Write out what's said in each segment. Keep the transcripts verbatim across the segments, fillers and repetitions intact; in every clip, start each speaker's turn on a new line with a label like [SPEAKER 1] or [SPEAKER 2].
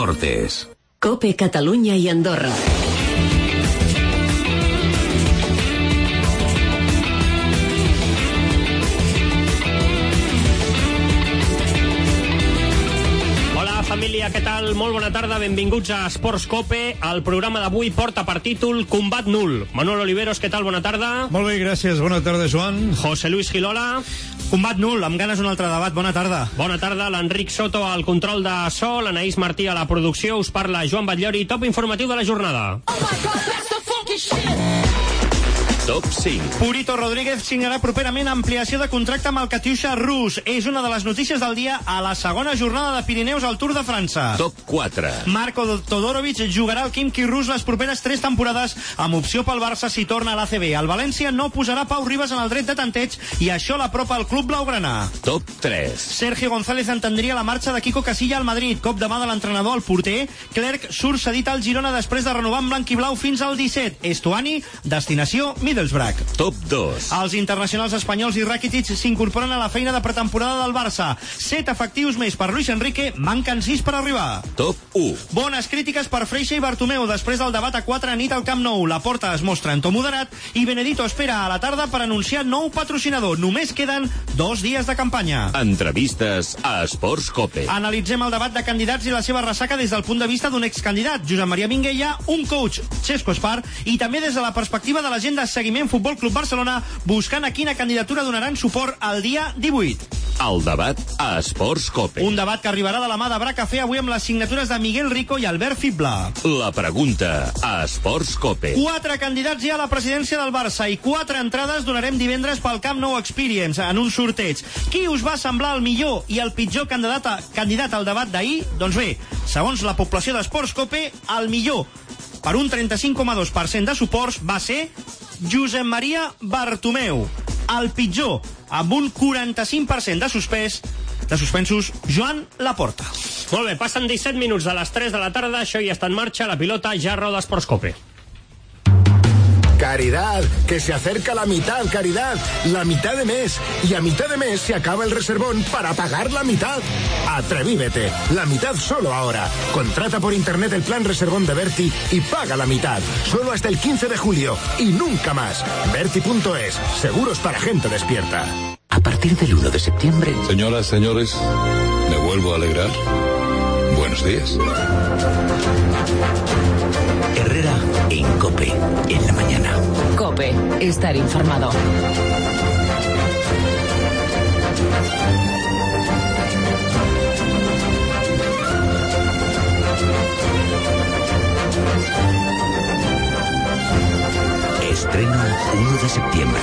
[SPEAKER 1] Deportes.
[SPEAKER 2] COPE Catalunya i Andorra.
[SPEAKER 3] Família, què tal? Molt bona tarda, benvinguts a Esports COPE. El programa d'avui porta per títol Combat Nul. Manuel Oliveros, què tal? Bona tarda.
[SPEAKER 4] Molt bé, gràcies. Bona tarda, Joan.
[SPEAKER 3] José Luis Gilola.
[SPEAKER 5] Combat Nul, amb ganes un altre debat. Bona tarda.
[SPEAKER 3] Bona tarda, l'Enric Soto al control de so, l'Anaïs Martí a la producció. Us parla Joan Batllori, top informatiu de la jornada.
[SPEAKER 6] Oh my God, that's the funky shit.
[SPEAKER 1] Top cinc.
[SPEAKER 5] Purito Rodríguez signarà properament ampliació de contracte amb el Catiuxa rus. És una de les notícies del dia a la segona jornada de Pirineus al Tour de França.
[SPEAKER 1] Top quatre.
[SPEAKER 5] Marco Todorovic jugarà al Khimki rus les properes tres temporades amb opció pel Barça si torna a l'A C B. El València no posarà Pau Ribas en el dret de tanteig i això l'apropa al club blaugrana.
[SPEAKER 1] Top tres.
[SPEAKER 5] Sergio González entendria la marxa de Kiko Casilla al Madrid. Cop de mà de l'entrenador al porter. Clerc surt cedit al Girona després de renovar amb blanc i blau fins al disset. Estuani, destinació Middlesbrough.
[SPEAKER 1] Top dos.
[SPEAKER 5] Els internacionals espanyols i Rakitic s'incorporen a la feina de pretemporada del Barça. Set efectius més per Luis Enrique, manquen sis per arribar.
[SPEAKER 1] Top u.
[SPEAKER 5] Bones crítiques per Freixa i Bartomeu després del debat a quatre nit al Camp Nou. La Porta es mostra en to moderat i Benedito espera a la tarda per anunciar nou patrocinador. Només queden dos dies de campanya.
[SPEAKER 1] Entrevistes a Esports COPE.
[SPEAKER 5] Analitzem el debat de candidats i la seva ressaca des del punt de vista d'un excandidat, Josep Maria Minguella, un coach, Xesco Espar, i també des de la perspectiva de l'agent de seguiment Futbol Club Barcelona, buscant a quina candidatura donaran suport el dia divuit.
[SPEAKER 1] El debat a Esports COPE.
[SPEAKER 5] Un debat que arribarà de la mà de Bra Café avui amb les signatures de Miguel Rico i Albert Fibla.
[SPEAKER 1] La pregunta a Esports COPE.
[SPEAKER 5] Quatre candidats ja a la presidència del Barça i quatre entrades donarem divendres pel Camp Nou Experience en un sorteig. Qui us va semblar el millor i el pitjor candidat, a, candidat al debat d'ahir? Doncs bé, segons la població d'Esports COPE, el millor, per un trenta-cinc coma dos per cent de suports, va ser Josep Maria Bartomeu. El pitjor, amb un quaranta-cinc per cent de suspès, de suspensos, Joan Laporta.
[SPEAKER 3] Molt bé, passen disset minuts de les tres de la tarda, això ja està en marxa, la pilota ja roda Esports COPE.
[SPEAKER 7] Caridad, que se acerca la mitad, Caridad, la mitad de mes. Y a mitad de mes se acaba el reservón para pagar la mitad. Atrevívete, la mitad solo ahora. Contrata por internet el plan reservón de Berti y paga la mitad. Solo hasta el quince de julio y nunca más. Berti punto es, seguros para gente despierta.
[SPEAKER 1] A partir del uno de septiembre...
[SPEAKER 8] Señoras, señores, me vuelvo a alegrar. Buenos días.
[SPEAKER 1] Herrera en COPE, en la mañana.
[SPEAKER 2] COPE, estar informado.
[SPEAKER 1] Estreno uno de septiembre.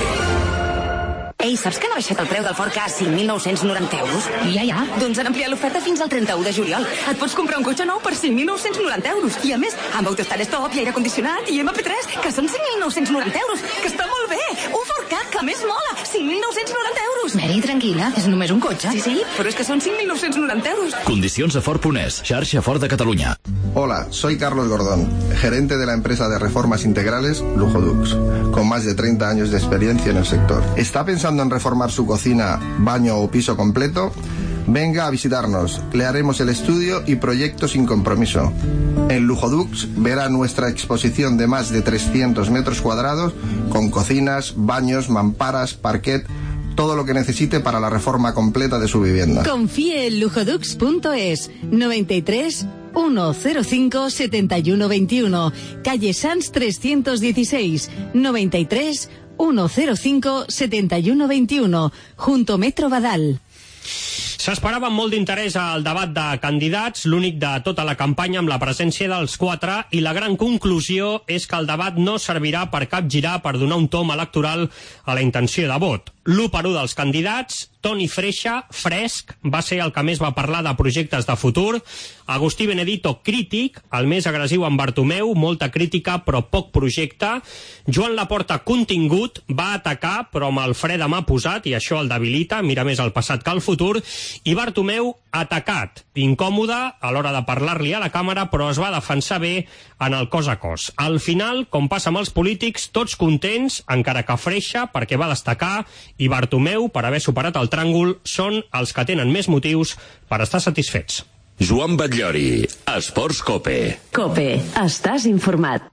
[SPEAKER 9] Ei, saps que han baixat el preu del Ford Ka a cinc mil nou-cents noranta euros?
[SPEAKER 2] Ja, ja.
[SPEAKER 9] Doncs han ampliat l'oferta fins al trenta-u de juliol. Et pots comprar un cotxe nou per cinc mil nou-cents noranta euros. I a més, amb autostart stop i aire condicionat i ema pe tres, que són cinc mil nou-cents noranta euros. Que està molt bé! Un Ford Ka, que més mola! cinc mil nou-cents noranta euros!
[SPEAKER 2] Mary, tranquil·la, és només un cotxe.
[SPEAKER 9] Sí, sí, però és que són cinc mil nou-cents noranta euros.
[SPEAKER 1] Condicions a Ford punt es, xarxa Ford de Catalunya.
[SPEAKER 10] Hola, soy Carlos Gordón, gerente de la empresa de reformas integrales Lujodux, con más de treinta años de experiencia en el sector. ¿Está pensando en reformar su cocina, baño o piso completo? Venga a visitarnos, le haremos el estudio y proyecto sin compromiso. En Lujodux verá nuestra exposición de más de trescientos metros cuadrados con cocinas, baños, mamparas, parquet, todo lo que necesite para la reforma completa de su vivienda.
[SPEAKER 11] Confíe en lujodux punto es, noventa y tres, ciento cinco, setenta y uno veintiuno, calle Sanz trescientos dieciséis, noventa y tres, ciento cinco, setenta y uno veintiuno, junto Metro Badal.
[SPEAKER 3] S'esperava amb molt d'interès al debat de candidats, l'únic de tota la campanya amb la presència dels quatre, i la gran conclusió és que el debat no servirà per capgirar, per donar un tom electoral a la intenció de vot. L'u per u dels candidats, Toni Freixa, fresc, va ser el que més va parlar de projectes de futur. Agustí Benedito, crític, el més agressiu amb Bartomeu, molta crítica però poc projecte. Joan Laporta, contingut, va atacar però amb el fre de mà posat i això el debilita, mira més al passat que al futur. I Bartomeu, atacat, incòmode a l'hora de parlar-li a la càmera, però es va defensar bé en el cos a cos. Al final, com passa amb els polítics, tots contents, encara que Freixa, perquè va destacar, i Bartomeu, per haver superat el tràngol, són els que tenen més motius per estar satisfets.
[SPEAKER 12] Joan Batllori, Esports Cope.
[SPEAKER 11] Cope, estàs informat.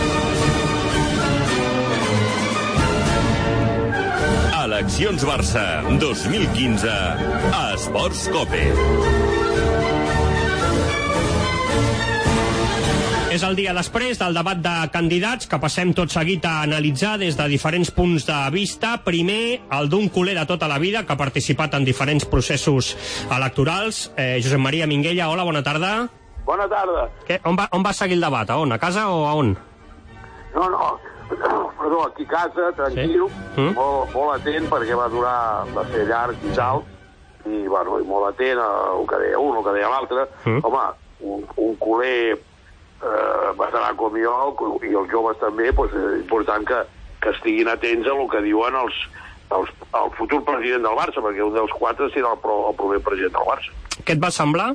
[SPEAKER 12] Eleccions Barça dos mil quinze a Esports Cope.
[SPEAKER 3] És el dia després del debat de candidats que passem tot seguit a analitzar des de diferents punts de vista. Primer, el d'un culer de tota la vida que ha participat en diferents processos electorals. Eh, Josep Maria Minguella, hola, bona tarda.
[SPEAKER 13] Bona tarda.
[SPEAKER 3] Què? On, va, on va seguir el debat? A on? A casa o a on?
[SPEAKER 13] No, no, perdó, aquí a casa, tranquil, sí? mm? molt, molt atent, perquè va durar, va ser llarg i tal, i, bueno, i molt atent a el que deia un, el que deia l'altre. Mm? Home, un, un culer eh, veterà com jo, i els joves també, doncs és important que, que estiguin atents a el que diuen els, els, el futur president del Barça, perquè un dels quatre serà el, pro, el primer president del Barça.
[SPEAKER 3] Què et va semblar?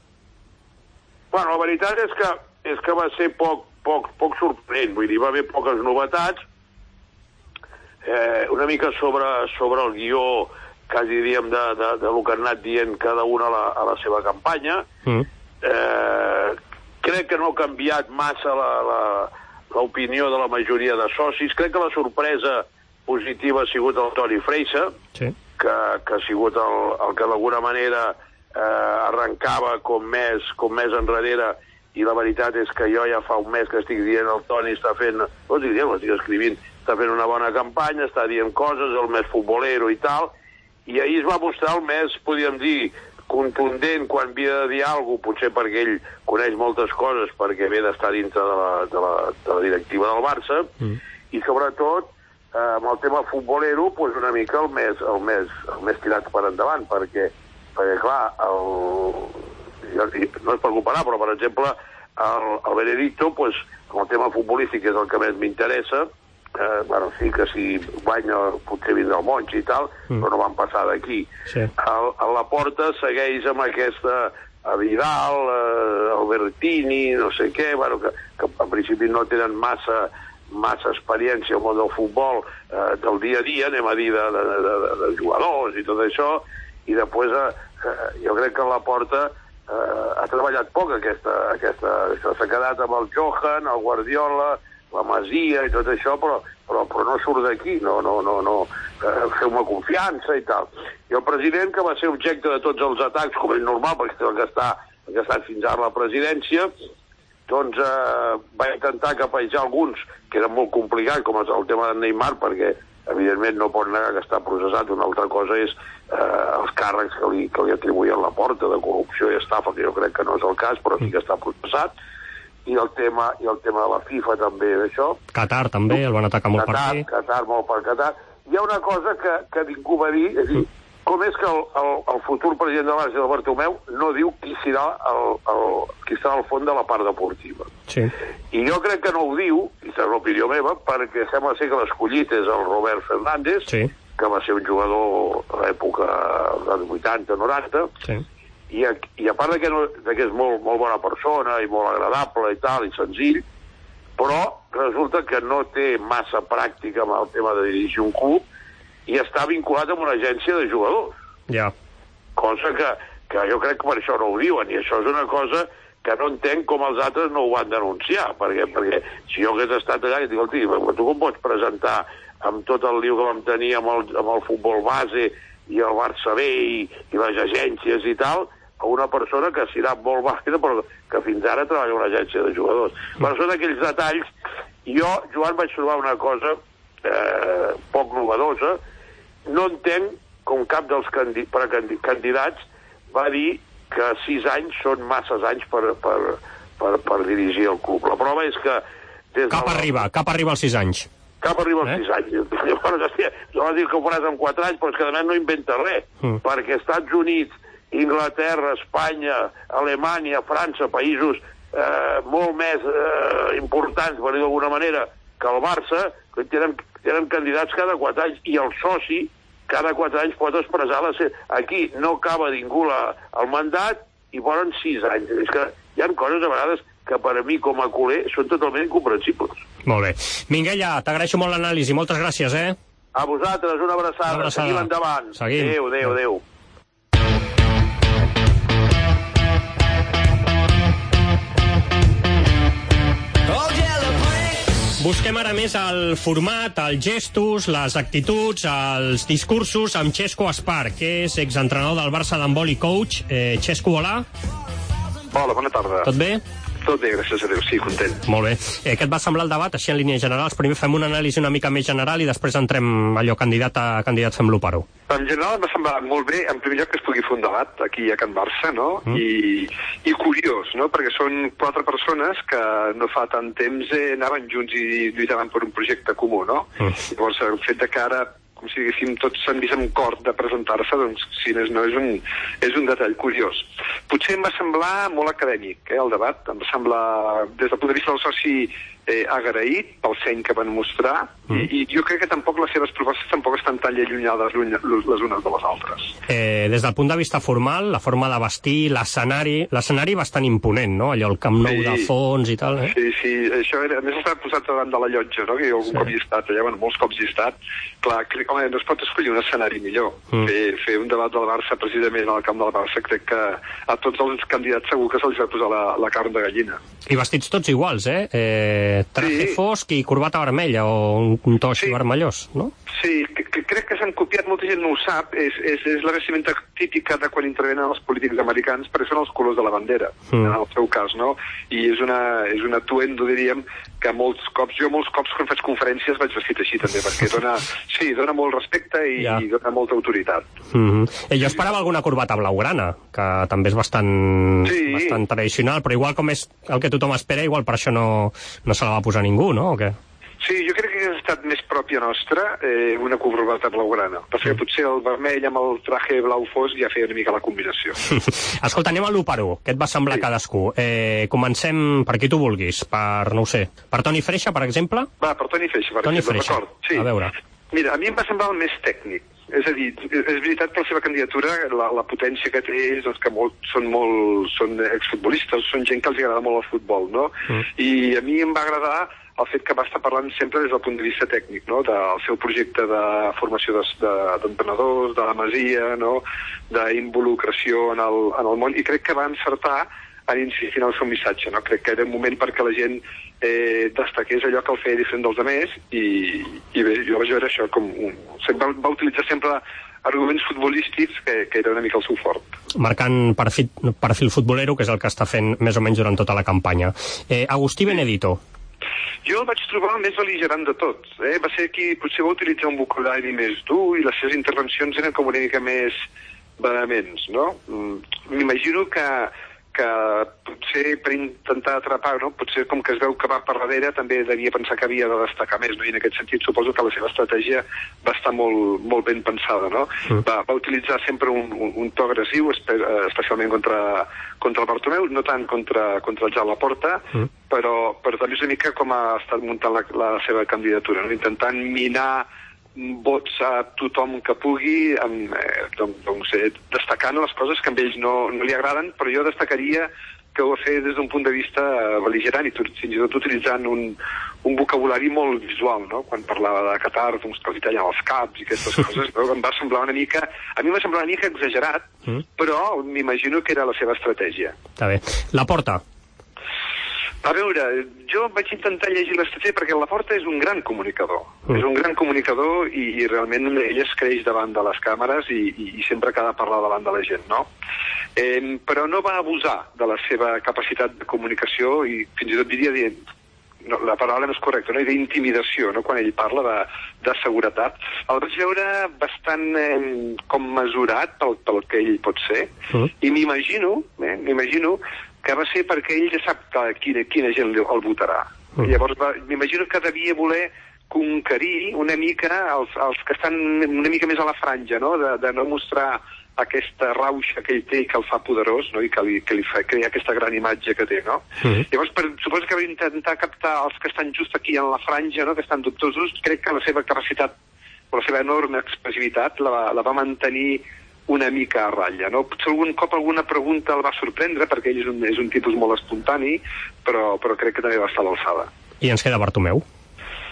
[SPEAKER 13] Bueno, la veritat és que, és que va ser poc, poc, poc sorprenent, vull dir, va haver poques novetats, eh, una mica sobre, sobre el guió, quasi diríem, de, de, de lo que han anat dient cada una a la, a la seva campanya. Mm. Eh, crec que no ha canviat massa l'opinió de la majoria de socis. Crec que la sorpresa positiva ha sigut el Toni Freixa, sí. que, que ha sigut el, el que d'alguna manera eh, arrencava com més, com més enrere, i la veritat és que jo ja fa un mes que estic dient el Toni està fent, no estic dient, l'estic escrivint, està fent una bona campanya, està dient coses, el més futbolero i tal, i ahir es va mostrar el més, podríem dir, contundent quan havia de dir alguna cosa, potser perquè ell coneix moltes coses, perquè ve d'estar dintre de la, de, la, de la directiva del Barça, mm. i sobretot, eh, amb el tema futbolero, pues una mica el més, el més, el més tirat per endavant, perquè, perquè clar, el... no és per comparar, però per exemple el, el Benedicto, pues, amb el tema futbolístic, que és el que més m'interessa, eh, bueno, sí que si guanya potser vindrà el Monchi i tal, mm. però no van passar d'aquí. Sí. El, el Laporta segueix amb aquesta a Vidal, eh, Albertini, no sé què, bueno, que, que en principi no tenen massa massa experiència al món del futbol, eh, del dia a dia, anem a dir, de, de, de, de jugadors i tot això, i després eh, jo crec que el Laporta Uh, ha treballat poc aquesta, aquesta, això s'ha quedat amb el Johan, el Guardiola, la Masia i tot això, però, però, però no surt d'aquí, no, no, no, no uh, feu-me confiança i tal. I el president, que va ser objecte de tots els atacs, com és normal, perquè és el que està, el que ha estat fins ara la presidència, doncs uh, va intentar capejar alguns, que eren molt complicats, com és el tema de Neymar, perquè evidentment no pot negar que està processat. Una altra cosa és eh, els càrrecs que li, que li atribuïen la porta de corrupció i estafa, que jo crec que no és el cas, però sí que està processat. I el tema, i el tema de la FIFA també, d'això.
[SPEAKER 3] Qatar també, el van atacar molt
[SPEAKER 13] Qatar,
[SPEAKER 3] per aquí.
[SPEAKER 13] Qatar, molt per Qatar. Hi ha una cosa que, que ningú va dir, és a dir, com és que el, el, el futur president de Barça, el Bartomeu, no diu qui serà el, el, qui serà al fons de la part deportiva. Sí. I jo crec que no ho diu, i és l'opinió meva, perquè sembla ser que l'escollit és el Robert Fernández, sí. que va ser un jugador a l'època dels vuitanta noranta, sí. i, a, i a part de que, no, de que és molt, molt bona persona i molt agradable i tal, i senzill, però resulta que no té massa pràctica amb el tema de dirigir un club, i està vinculat amb una agència de jugadors. Ja. Cosa que, que jo crec que per això no ho diuen, i això és una cosa que no entenc com els altres no ho van denunciar, perquè, perquè si jo hagués estat allà i dic, tu com pots presentar amb tot el lío que vam tenir amb el, amb el futbol base i el Barça B i, i les agències i tal, a una persona que serà molt vàlida però que fins ara treballa en una agència de jugadors. Mm. Per són aquells detalls, jo, Joan, vaig trobar una cosa eh, poc novedosa. No entenc com cap dels candi candidats va dir que sis anys són masses anys per, per, per, per dirigir el club. La prova és que... Des
[SPEAKER 3] cap
[SPEAKER 13] de...
[SPEAKER 3] arriba, cap arriba als sis anys.
[SPEAKER 13] Cap arriba als eh? sis anys. Llavors, hòstia, no vas dir que ho faràs en quatre anys, però és que a més no inventa res. Mm. Perquè Estats Units, Inglaterra, Espanya, Alemanya, França, països eh, molt més eh, importants, per dir d'alguna manera, que el Barça, que tenen, tenen candidats cada quatre anys, i el soci cada quatre anys pot expressar la seva... Aquí no acaba ningú la, el mandat i ponen sis anys. És que hi ha coses a vegades que per a mi com a culer són totalment incomprensibles.
[SPEAKER 3] Molt bé. Minguella, t'agraeixo molt l'anàlisi. Moltes gràcies, eh?
[SPEAKER 13] A vosaltres, una abraçada. Una abraçada. Seguim endavant.
[SPEAKER 3] Seguim.
[SPEAKER 13] Adéu, adéu, adéu.
[SPEAKER 3] Busquem ara més el format, els gestos, les actituds, els discursos amb Xesco Espar, que és exentrenador del Barça d'handbol i coach. Eh, Xesco, hola.
[SPEAKER 14] Hola, bona tarda.
[SPEAKER 3] Tot bé?
[SPEAKER 14] Tot bé, gràcies a Déu, sí, content.
[SPEAKER 3] Molt bé. Eh, què et va semblar el debat, així en línies generals? Primer fem una anàlisi una mica més general i després entrem allò candidat a candidat, fem-lo per-ho.
[SPEAKER 14] En general em va semblar molt bé, en primer lloc, que es pugui fer un debat aquí a Can Barça, no? Mm. I, I curiós, no? Perquè són quatre persones que no fa tant temps eh, anaven junts i lluitaven per un projecte comú, no? Mm. Llavors, el fet de que ara, com si diguéssim, tots s'han vist amb cor de presentar-se, doncs, si no és, no, és, un, és un detall curiós. Potser em va semblar molt acadèmic, eh, el debat. Em va semblar, des del punt de vista del soci, eh, agraït pel seny que van mostrar, mm. i, i jo crec que tampoc les seves propostes tampoc estan tan allunyades les unes de les altres.
[SPEAKER 3] Eh, des del punt de vista formal, la forma de vestir, l'escenari, l'escenari bastant imponent, no? Allò, el Camp Nou sí. de fons i tal, eh?
[SPEAKER 14] Sí, sí, això era, a més estava posat davant de la llotja, no? Que jo algun sí. cop hi he estat, allà, bueno, molts cops hi he estat. Clar, crec, home, no es pot escollir un escenari millor. Mm. Fer, fer un debat del Barça precisament al camp del Barça, crec que a tots els candidats segur que se'ls va posar la, la carn de gallina.
[SPEAKER 3] I vestits tots iguals, eh? eh traje sí. fosc i corbata vermella o un, un to així sí. vermellós, no?
[SPEAKER 14] Sí, que, que crec que s'han copiat, molta gent no ho sap, és, és, és la vestimenta típica de quan intervenen els polítics americans, perquè són els colors de la bandera, mm. en el seu cas, no? I és una, és un atuendo, diríem, que molts cops, jo molts cops quan faig conferències vaig vestit així també, perquè dona, sí, dona molt respecte i, ja. i dona molta autoritat.
[SPEAKER 3] Mm -hmm. eh, jo esperava alguna corbata blaugrana, que també és bastant, sí. bastant tradicional, però igual com és el que tothom espera, igual per això no, no se la va posar ningú, no? O què?
[SPEAKER 14] Sí, jo crec que ha estat més pròpia nostra eh, una corbata blaugrana, perquè mm. potser el vermell amb el traje blau fosc ja feia una mica la combinació.
[SPEAKER 3] Escolta, anem a l'u per u. Què et va semblar sí. cadascú? Eh, comencem per qui tu vulguis, per, no ho sé, per Toni Freixa, per exemple?
[SPEAKER 14] Va, per Toni Freixa, per
[SPEAKER 3] Toni
[SPEAKER 14] exemple,
[SPEAKER 3] Freixa.
[SPEAKER 14] Sí.
[SPEAKER 3] A veure.
[SPEAKER 14] Mira, a mi em va semblar el més tècnic. És a dir, és veritat per la seva candidatura, la, la potència que té és doncs, que molt, són molt són exfutbolistes, són gent que els agrada molt el futbol, no? Mm. I a mi em va agradar el fet que va estar parlant sempre des del punt de vista tècnic, no? Del seu projecte de formació d'entrenadors, de, de la Masia, no? D'involucració en el, en el món, i crec que va encertar en insistir en el seu missatge, no? Crec que era un moment perquè la gent eh, destaqués allò que el feia diferent dels altres, i, i bé, jo vaig veure això com un, va, va utilitzar sempre arguments futbolístics que, que era una mica el seu fort.
[SPEAKER 3] Marcant perfil, perfil futbolero, que és el que està fent més o menys durant tota la campanya. Eh, Agustí Benedito.
[SPEAKER 14] Jo el vaig trobar el més bel·ligerant de tots. Eh? Va ser qui potser va utilitzar un vocabulari més dur i les seves intervencions eren com una mica més vehements, no? M'imagino que que potser per intentar atrapar, no? Potser com que es veu que va per darrere també devia pensar que havia de destacar més, no? I en aquest sentit suposo que la seva estratègia va estar molt, molt ben pensada, no? Mm. Va, va utilitzar sempre un, un, un to agressiu, especialment contra, contra el Bartomeu, no tant contra, contra el Joan Laporta, mm. però, però també és una mica com ha estat muntant la, la seva candidatura, no? Intentant minar vots a tothom que pugui, amb, eh, doncs, doncs, eh, destacant les coses que a ells no, no li agraden, però jo destacaria que ho va fer des d'un punt de vista bel·ligerant i tot, fins i tot utilitzant un, un vocabulari molt visual, no? Quan parlava de Qatar, doncs, que els tallen els caps i aquestes coses, no? Em va semblar una mica, a mi em va semblar una mica exagerat, mm. però m'imagino que era la seva estratègia.
[SPEAKER 3] Està bé. Laporta.
[SPEAKER 14] A veure, jo vaig intentar llegir l'estratègia perquè Laporta és un gran comunicador. Mm. És un gran comunicador i, i realment ell es creix davant de les càmeres i, i, i sempre que ha de parlar davant de la gent, no? Eh, però no va abusar de la seva capacitat de comunicació i fins i tot diria dient, no, la paraula no és correcta, no? I d'intimidació, no? Quan ell parla de, de seguretat. El vaig veure bastant eh, com mesurat pel, pel que ell pot ser mm. i m'imagino, eh, m'imagino que va ser perquè ell ja sap que quina, quina gent el votarà. Mm. Llavors m'imagino que devia voler conquerir una mica els, els que estan una mica més a la franja, no? De, de no mostrar aquesta rauxa que ell té i que el fa poderós, no? I que li, que li fa crear aquesta gran imatge que té, no? Mm. Llavors, per, suposo que va intentar captar els que estan just aquí en la franja, no? Que estan dubtosos. Crec que la seva capacitat, o la seva enorme expressivitat la, la va mantenir una mica a ratlla, no? Potser algun cop alguna pregunta el va sorprendre, perquè ell és un, és un tipus molt espontani, però, però crec que també va estar a l'alçada.
[SPEAKER 3] I ens queda Bartomeu.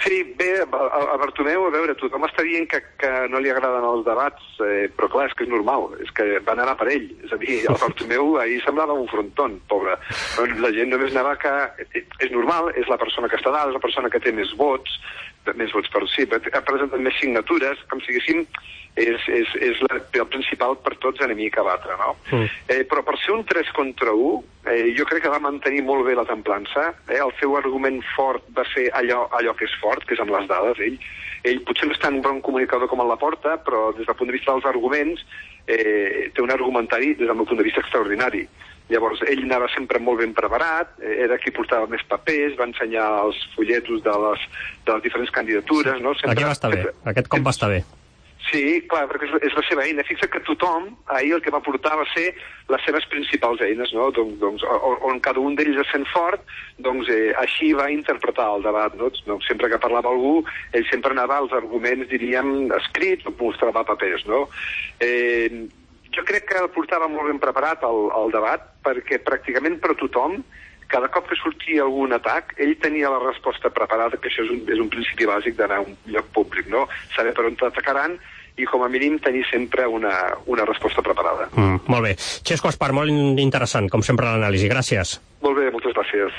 [SPEAKER 14] Sí, bé, a, a Bartomeu, a veure, tothom està dient que, que no li agraden els debats, eh, però clar, és que és normal, és que van anar per ell. És a dir, el Bartomeu ahir semblava un frontón, pobre. La gent només anava que... És normal, és la persona que està dalt, és la persona que té més vots, més vots per sí, ha presentat més signatures, com si diguéssim, és, és, és la, el principal per tots enemic a batre, no? Mm. Eh, però per ser un tres contra u, eh, jo crec que va mantenir molt bé la templança, eh? El seu argument fort va ser allò, allò que és fort, que és amb les dades. Ell, ell potser no és tan bon comunicador com en Laporta, però des del punt de vista dels arguments eh, té un argumentari des del meu punt de vista extraordinari. Llavors, ell anava sempre molt ben preparat, era qui portava més papers, va ensenyar els folletos de les, de les diferents candidatures, no? Sempre...
[SPEAKER 3] Aquí va estar bé, aquest cop va estar bé.
[SPEAKER 14] Sí, clar, perquè és, és la seva eina. Fixa que tothom, ahir el que va portar va ser les seves principals eines, no? Donc, doncs, on, on cada un d'ells es sent fort, doncs eh, així va interpretar el debat, no? Donc, sempre que parlava algú, ell sempre anava als arguments, diríem, escrits, o mostrava papers, no? Eh, jo crec que el portava molt ben preparat el, el debat, perquè pràcticament per tothom, cada cop que sortia algun atac, ell tenia la resposta preparada, que això és un, és un principi bàsic d'anar a un lloc públic, no? Saber per on t'atacaran i, com a mínim, tenir sempre una, una resposta preparada.
[SPEAKER 3] Mm, molt bé. Xesco Espart, molt interessant, com sempre, l'anàlisi. Gràcies.
[SPEAKER 14] Molt bé, moltes gràcies.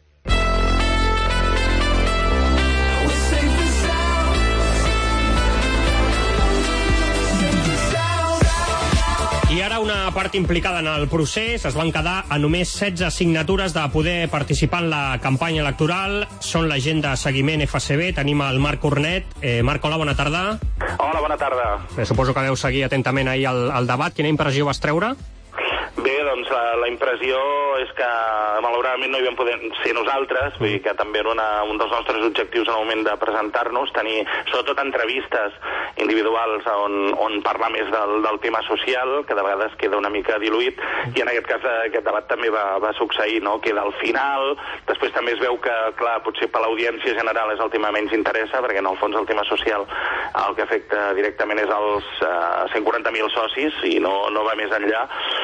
[SPEAKER 3] I ara una part implicada en el procés. Es van quedar a només setze signatures de poder participar en la campanya electoral. Són la gent de seguiment F C B. Tenim el Marc Cornet. Eh, Marc, hola, bona tarda.
[SPEAKER 15] Hola, bona tarda.
[SPEAKER 3] Eh, suposo que deu seguir atentament ahir el, el debat. Quina impressió vas treure?
[SPEAKER 15] Bé, doncs la, la impressió és que malauradament no hi vam poder ser nosaltres, vull dir que també era una, un dels nostres objectius en el moment de presentar-nos, tenir sobretot entrevistes individuals on, on parlar més del, del tema social, que de vegades queda una mica diluït, i en aquest cas aquest debat també va, va succeir, no? Queda al final, després també es veu que, clar, potser per l'audiència general és el tema menys interessa, perquè en el fons el tema social el que afecta directament és els uh, cent quaranta mil socis i no, no va més enllà,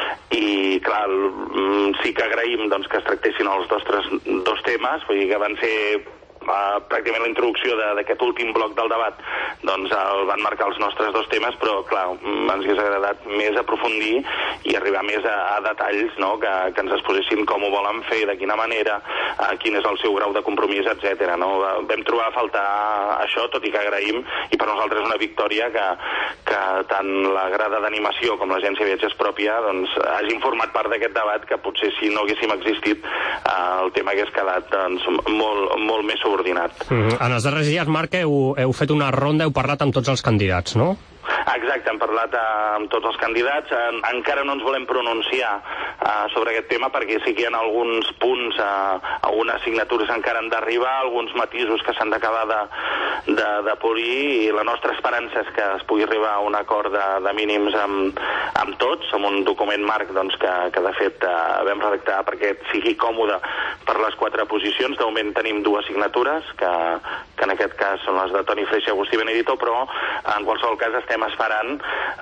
[SPEAKER 15] i clar, sí que agraïm doncs, que es tractessin els nostres dos temes, vull dir que van ser uh, pràcticament la introducció d'aquest últim bloc del debat, doncs el van marcar els nostres dos temes, però clar, ens hauria agradat més aprofundir i arribar més a, a detalls, no? que, que ens exposessin com ho volen fer, de quina manera, uh, quin és el seu grau de compromís, etcètera. No? Vam trobar a faltar això, tot i que agraïm, i per nosaltres una victòria que, que tant la grada d'animació com l'agència de viatges pròpia doncs, hagin format part d'aquest debat, que potser si no haguéssim existit uh, el tema hagués quedat doncs, molt, molt més subordinat.
[SPEAKER 3] Mm-hmm. En els darrers dies, Marc, heu, heu fet una ronda, heu parlat amb tots els candidats, no?
[SPEAKER 15] Exacte, hem parlat amb tots els candidats. En, encara no ens volem pronunciar uh, sobre aquest tema perquè sí que hi ha alguns punts, uh, algunes signatures encara han d'arribar, alguns matisos que s'han d'acabar de, de, de polir, i la nostra esperança és que es pugui arribar a un acord de, de mínims amb, amb tots, amb un document marc doncs, que, que de fet uh, vam redactar perquè sigui còmode per les quatre posicions. De moment tenim dues signatures, que, que en aquest cas són les de Toni Freixa i Agustí Benedito, però en qualsevol cas estem esperant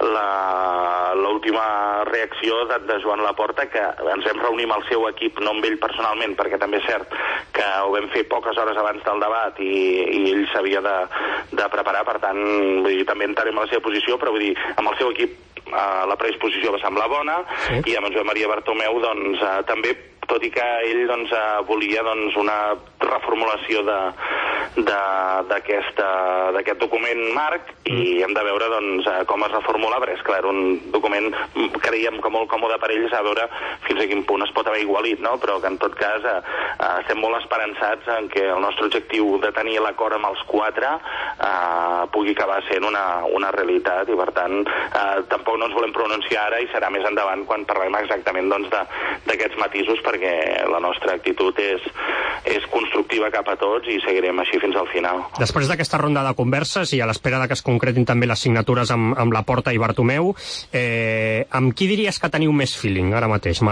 [SPEAKER 15] l'última reacció de, de Joan Laporta, que ens vam reunir amb el seu equip, no amb ell personalment, perquè també és cert que ho vam fer poques hores abans del debat i, i ell s'havia de, de preparar, per tant, vull dir, també entrarem a la seva posició, però vull dir, amb el seu equip eh, la predisposició va semblar bona, sí. I amb en Joan Maria Bartomeu doncs, eh, també, tot i que ell doncs, eh, volia doncs, una reformulació de d'aquest document marc, i hem de veure doncs, com es reformula, perquè és clar, un document creiem que molt còmode per ells, a veure fins a quin punt es pot haver igualit, no? Però que en tot cas eh, estem molt esperançats en que el nostre objectiu de tenir l'acord amb els quatre eh, pugui acabar sent una, una realitat, i per tant eh, tampoc no ens volem pronunciar ara, i serà més endavant quan parlem exactament doncs, d'aquests matisos, perquè la nostra actitud és, és constructiva cap a tots i seguirem així fins al final.
[SPEAKER 3] Després d'aquesta ronda de converses i a l'espera de que es concretin també les signatures amb, amb Laporta i Bartomeu, eh, amb qui diries que teniu més feeling ara mateix, Marc?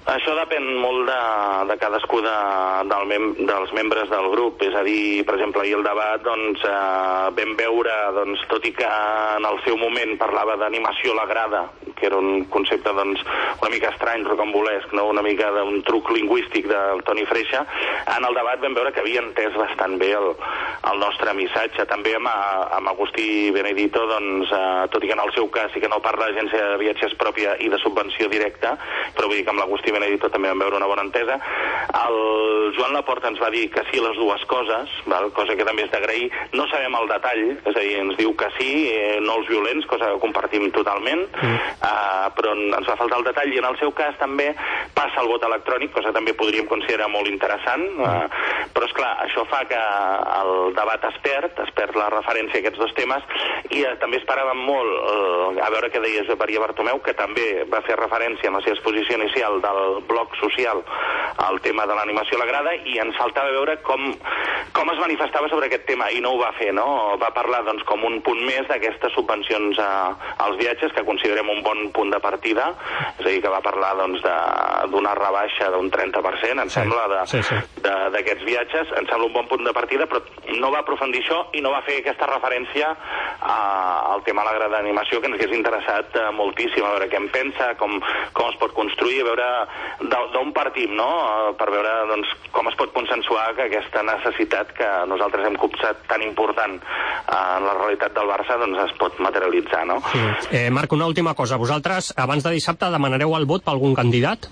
[SPEAKER 15] Això depèn molt de, de cadascú de, del mem, dels membres del grup. És a dir, per exemple, ahir el debat doncs, eh, vam veure, doncs, tot i que en el seu moment parlava d'animació a la grada, que era un concepte doncs, una mica estrany, rocambolesc, no? Una mica d'un truc lingüístic del Toni Freixa, en el debat vam veure que havia entès bastant bé el, el nostre missatge. També amb, amb Agustí Benedito, doncs, eh, tot i que en el seu cas sí que no parla d'agència de viatges pròpia i de subvenció directa, però vull dir que amb l'Agustí Benedito també vam veure una bona entesa. El Joan Laporta ens va dir que sí a les dues coses, val? Cosa que també és d'agrair. No sabem el detall, és a dir, ens diu que sí, eh, no els violents, cosa que compartim totalment, mm. uh, però ens va faltar el detall, i en el seu cas també passa el vot electrònic, cosa que també podríem considerar molt interessant, mm. uh, però és clar, això fa que el debat es perd, es perd la referència a aquests dos temes, i uh, també esperàvem molt, uh, a veure què deia Maria Bartomeu, que també va fer referència en la seva exposició inicial del bloc social al tema de l'animació a la grada, i ens faltava veure com, com es manifestava sobre aquest tema, i no ho va fer, no? Va parlar doncs, com un punt més d'aquestes subvencions a, als viatges, que considerem un bon punt de partida, és a dir, que va parlar doncs, d'una rebaixa d'un trenta per cent, em sí, sembla, d'aquests sí, sí. viatges, em sembla un bon punt de partida, però no va aprofundir això i no va fer aquesta referència a, al tema de la grada d'animació, que ens hagués interessat uh, moltíssim, a veure què en pensa, com, com es pot construir, a veure d'on partim, no? Per veure doncs, com es pot consensuar que aquesta necessitat que nosaltres hem copsat tan important en la realitat del Barça doncs es pot materialitzar, no?
[SPEAKER 3] Sí. Eh, Marc, una última cosa. Vosaltres, abans de dissabte, demanareu el vot per algun candidat?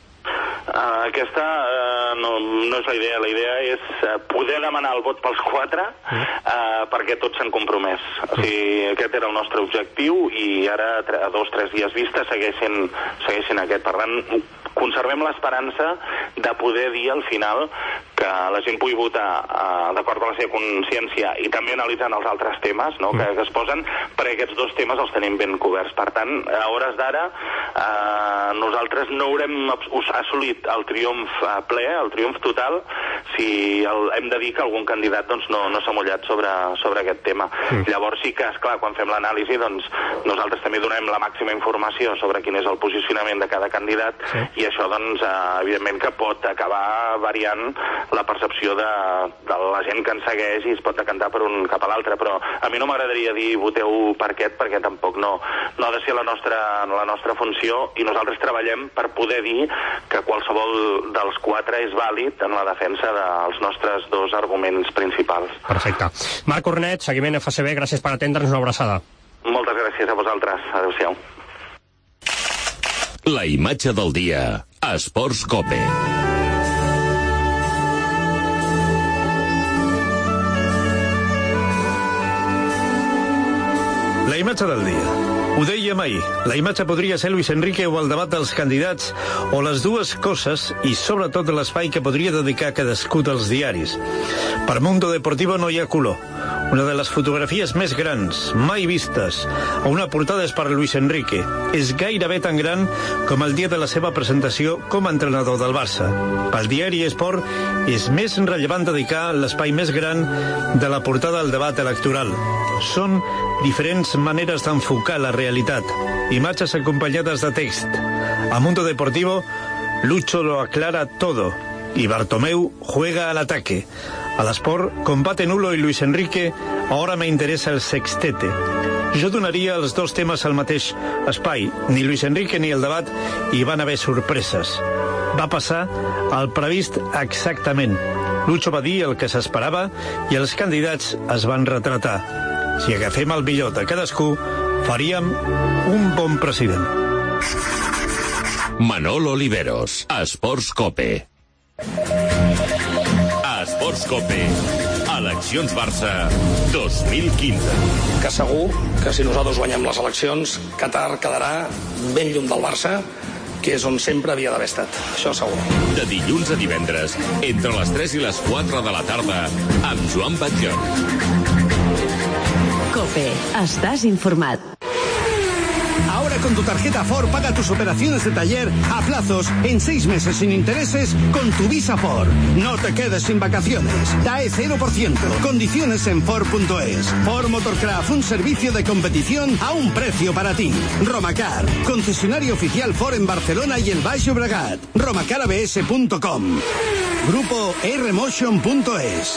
[SPEAKER 15] Uh, aquesta uh, no, no és la idea. La idea és uh, poder demanar el vot pels quatre uh, perquè tots s'han compromès. O sigui, aquest era el nostre objectiu i ara, a dos o tres dies vista, segueixen, segueixen aquest. Per tant, conservem l'esperança de poder dir al final que la gent pugui votar uh, d'acord amb la seva consciència i també analitzant els altres temes, no?, que, que es posen, perquè aquests dos temes els tenim ben coberts. Per tant, a hores d'ara uh, nosaltres no haurem assolit el triomf uh, ple, el triomf total, si el, hem de dir que algun candidat doncs, no, no s'ha mullat sobre, sobre aquest tema. Mm. Llavors sí que, esclar, quan fem l'anàlisi, doncs, nosaltres també donem la màxima informació sobre quin és el posicionament de cada candidat, sí. I això, doncs, uh, evidentment que pot acabar variant la percepció de, de la gent que ens segueix i es pot decantar per un cap a l'altre, però a mi no m'agradaria dir voteu per aquest, perquè tampoc no, no ha de ser la nostra, la nostra funció, i nosaltres treballem per poder dir que qualsevol dels quatre és vàlid en la defensa dels nostres dos arguments principals.
[SPEAKER 3] Perfecte. Marc Cornet, Seguiment F C B, gràcies per atendre'ns, una abraçada.
[SPEAKER 15] Moltes gràcies a vosaltres. Adéu-siau.
[SPEAKER 12] La imatge del dia a Esports Cope.
[SPEAKER 4] La imatge del dia. Ho dèiem ahir, la imatge podria ser Luis Enrique o el debat dels candidats, o les dues coses, i sobretot l'espai que podria dedicar cadascú dels diaris. Per Mundo Deportivo no hi ha color. Una de les fotografies més grans, mai vistes, a una portada és per Luis Enrique. És gairebé tan gran com el dia de la seva presentació com a entrenador del Barça. Pel diari Esport és més rellevant dedicar l'espai més gran de la portada al debat electoral. Són diferents maneres d'enfocar la realitat. Imatges acompanyades de text. A Mundo Deportivo, Lucho lo aclara todo y Bartomeu juega al ataque. A l'Esport, combate nulo i Luis Enrique, ahora me interesa el sextete. Jo donaria els dos temes al mateix espai. Ni Luis Enrique ni el debat hi van haver sorpreses. Va passar el previst exactament. Lucho va dir el que s'esperava i els candidats es van retratar. Si agafem el millor de cadascú, faríem un bon president.
[SPEAKER 12] Manolo Oliveros, a Esports Cope. A Esports Cope, eleccions Barça dos mil quinze.
[SPEAKER 16] Que segur que si nosaltres guanyem les eleccions, Qatar quedarà ben lluny del Barça, que és on sempre havia d'haver estat. Això segur.
[SPEAKER 12] De dilluns a divendres, entre les tres i les quatre de la tarda, amb Joan Batlló.
[SPEAKER 11] Cope, estàs informat.
[SPEAKER 17] Ahora con tu tarjeta Ford paga tus operaciones de taller a plazos en seis meses sin intereses con tu Visa Ford. No te quedes sin vacaciones. T A E cero por ciento. Condiciones en Ford punto es. Ford Motorcraft, un servicio de competición a un precio para ti. Romacar, concesionario oficial Ford en Barcelona y el Baix Llobregat. romacar a b s punto com. Grupo r motion punto es.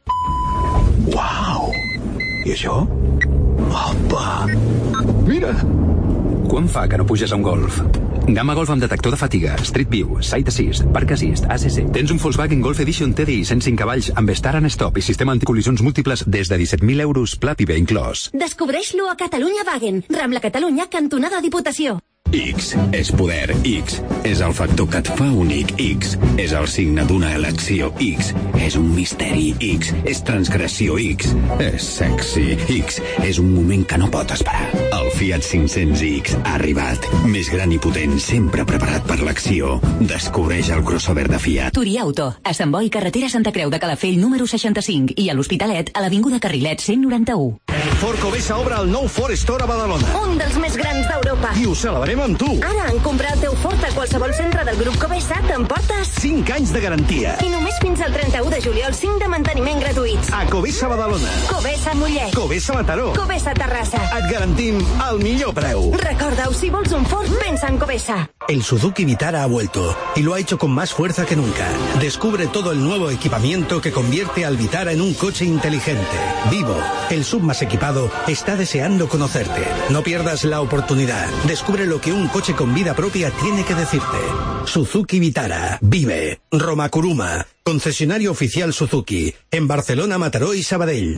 [SPEAKER 18] Uau! I això? Opa! Mira! Quan fa que no puges a un Golf? Gamma Golf amb detector de fatiga, Street View, Side Assist, Park Assist, A C C. Tens un Volkswagen Golf Edition T D I cent cinc cavalls amb Start and Stop i sistema anticol·lisions múltiples des de disset mil euros, pla I B inclòs.
[SPEAKER 19] Descobreix-lo a Catalunya Wagen, Rambla Catalunya, cantonada Diputació.
[SPEAKER 20] X és poder, X és el factor que et fa únic, X és el signe d'una elecció, X és un misteri, X és transgressió, X és sexy, X és un moment que no pot esperar. El Fiat cinc-cents X ha arribat, més gran i potent, sempre preparat per l'acció. Descobreix el crossover de Fiat.
[SPEAKER 9] Turia Auto, a Sant Boi, carretera Santa Creu de Calafell número seixanta-cinc i a l'Hospitalet a l'avinguda Carrilet cent noranta-u.
[SPEAKER 17] Ford Covesa obre el nou Ford Store a Badalona.
[SPEAKER 19] Un dels més grans d'Europa.
[SPEAKER 17] I ho celebrem amb tu.
[SPEAKER 19] Ara, en comprar el teu Ford a qualsevol centre del grup Covesa, t'emportes
[SPEAKER 17] cinc anys de garantia.
[SPEAKER 19] I només fins al trenta-u de juliol cinc de manteniment gratuïts.
[SPEAKER 17] A Covesa Badalona.
[SPEAKER 19] Covesa Mollet.
[SPEAKER 17] Covesa Mataró.
[SPEAKER 19] Covesa Terrassa.
[SPEAKER 17] Et garantim el millor preu.
[SPEAKER 19] Recorda-ho, si vols un Ford, pensa en Covesa.
[SPEAKER 17] El Suzuki Vitara ha vuelto y lo ha hecho con más fuerza que nunca. Descubre todo el nuevo equipamiento que convierte al Vitara en un coche inteligente. Vivo, el sub más equipado, está deseando conocerte. No pierdas la oportunidad. Descubre lo que un coche con vida propia tiene que decirte. Suzuki Vitara. Vive. Roma Kuruma. Concesionario oficial Suzuki. En Barcelona, Mataró y Sabadell.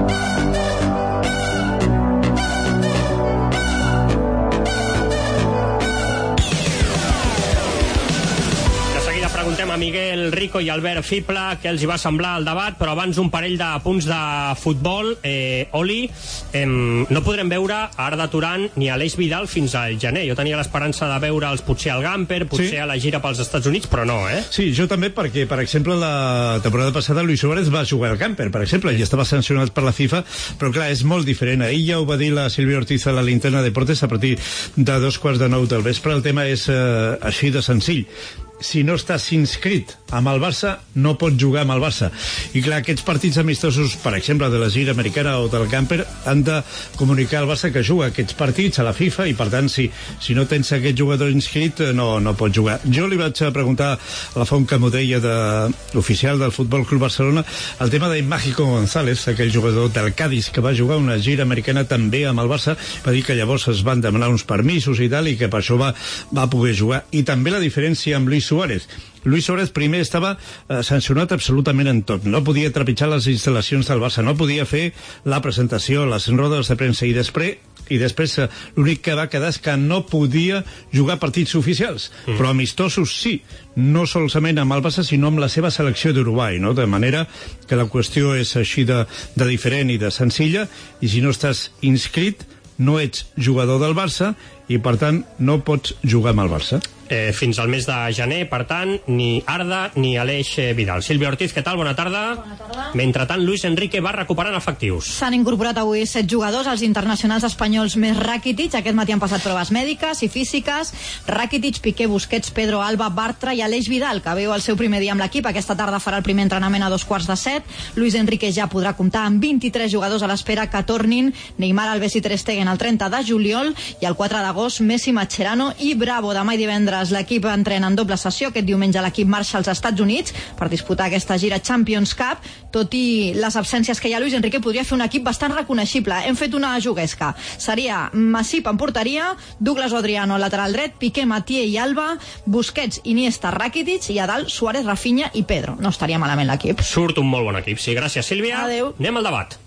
[SPEAKER 3] Preguntem a Miguel Rico i Albert Fipla què els hi va semblar el debat, però abans un parell de punts de futbol. Eh, Oli, eh, no podrem veure a Arda Turan ni a Aleix Vidal fins al gener. Jo tenia l'esperança de veure'ls potser al Gamper, potser sí. a la gira pels Estats Units, però no, eh?
[SPEAKER 4] Sí, jo també, perquè, per exemple, la temporada passada Luis Suárez va jugar al Gamper, per exemple, i estava sancionat per la FIFA, però clar, és molt diferent. Ahir ja ho va dir la Sílvia Ortiz a la Linterna Deportes a partir de dos quarts de nou del vespre. El tema és eh, així de senzill. Si no estàs inscrit amb el Barça, no pots jugar amb el Barça. I clar, aquests partits amistosos, per exemple, de la gira americana o del Camper, han de comunicar al Barça que juga aquests partits a la FIFA i, per tant, si, si no tens aquest jugador inscrit, no, no pots jugar. Jo li vaig preguntar a la font que m'ho deia de l'oficial del Futbol Club Barcelona el tema de Mágico González, aquell jugador del Cádiz que va jugar una gira americana també amb el Barça, va dir que llavors es van demanar uns permisos i tal, i que per això va, va poder jugar. I també la diferència amb Luis Suárez. Luis Suárez primer estava eh, sancionat absolutament en tot. No podia trepitjar les instal·lacions del Barça, no podia fer la presentació, les rodes de premsa, i després i després eh, l'únic que va quedar és que no podia jugar partits oficials, mm. però amistosos sí, no solament amb el Barça sinó amb la seva selecció d'Uruguai, no? De manera que la qüestió és així de, de diferent i de senzilla, i si no estàs inscrit no ets jugador del Barça i per tant no pots jugar amb el Barça.
[SPEAKER 3] Eh, fins al mes de gener, per tant, ni Arda ni Aleix Vidal. Sílvia Ortiz, què tal? Bona tarda.
[SPEAKER 21] Bona tarda.
[SPEAKER 3] Mentrestant, Luis Enrique va recuperant efectius.
[SPEAKER 21] S'han incorporat avui set jugadors, els internacionals espanyols més Rakitic. Aquest matí han passat proves mèdiques i físiques. Rakitic, Piqué, Busquets, Pedro, Alba, Bartra i Aleix Vidal, que veu el seu primer dia amb l'equip. Aquesta tarda farà el primer entrenament a dos quarts de set. Luis Enrique ja podrà comptar amb vint-i-tres jugadors a l'espera que tornin. Neymar, Alves i Ter Stegen el trenta de juliol i el quatre d'agost Messi, Mascherano i Bravo. Demà i divendres l'equip entrena en doble sessió. Aquest diumenge l'equip marxa als Estats Units per disputar aquesta gira Champions Cup. Tot i les absències que hi ha, Luis Enrique podria fer un equip bastant reconeixible. Hem fet una juguesca. Seria Masip en porteria, Douglas Odriano al lateral dret, Piqué, Mathieu i Alba, Busquets, Iniesta, Rakitic i a dalt Suárez, Rafinha i Pedro. No estaria malament l'equip.
[SPEAKER 3] Surt un molt bon equip, sí. Gràcies, Sílvia.
[SPEAKER 21] Adéu.
[SPEAKER 3] Anem al debat.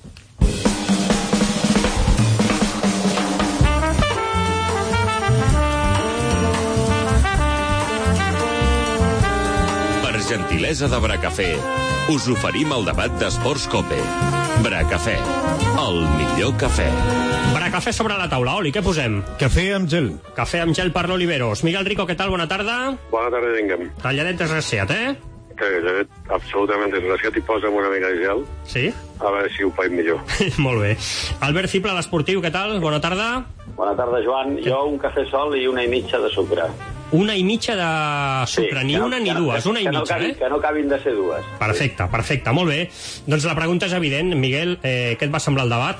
[SPEAKER 12] Gentilesa de Bracafé, us oferim el debat d'Esports Cope. Bracafé, el millor cafè.
[SPEAKER 3] Bracafé sobre la taula. Oli, què posem?
[SPEAKER 4] Cafè amb gel.
[SPEAKER 3] Cafè amb gel per l'Oliveros. Miguel Rico, què tal? Bona tarda.
[SPEAKER 22] Bona tarda, vinguem.
[SPEAKER 3] Talladet desgraciat, eh?
[SPEAKER 6] té llet absolutament desgraciat i posa'm una mica de gel.
[SPEAKER 3] Sí?
[SPEAKER 6] A veure si ho faig millor.
[SPEAKER 3] Molt bé. Albert Cipla, l'esportiu, què tal? Bona tarda.
[SPEAKER 22] Bona tarda, Joan. Jo un cafè sol i una i mitja de sucre.
[SPEAKER 3] Una i mitja de sucre,
[SPEAKER 22] Sí,
[SPEAKER 3] ni
[SPEAKER 22] que no-
[SPEAKER 3] una ni
[SPEAKER 22] que no-
[SPEAKER 3] dues,
[SPEAKER 22] que-
[SPEAKER 3] una i
[SPEAKER 22] que no
[SPEAKER 3] mitja,
[SPEAKER 22] acabin-
[SPEAKER 3] eh?
[SPEAKER 22] Que no acabin de ser dues.
[SPEAKER 3] Perfecte, perfecte, molt bé. Doncs la pregunta és evident. Miguel, eh, què et va semblar el debat?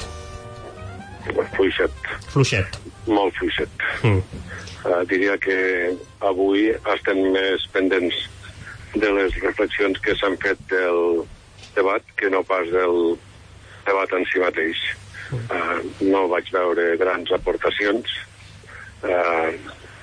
[SPEAKER 6] Fluixet.
[SPEAKER 3] Fluixet.
[SPEAKER 6] Molt fluixet.
[SPEAKER 3] Mm.
[SPEAKER 6] Uh, diria que avui estem més pendents de les reflexions que s'han fet del debat que no pas del debat en si mateix. Uh, no vaig veure grans aportacions. Uh,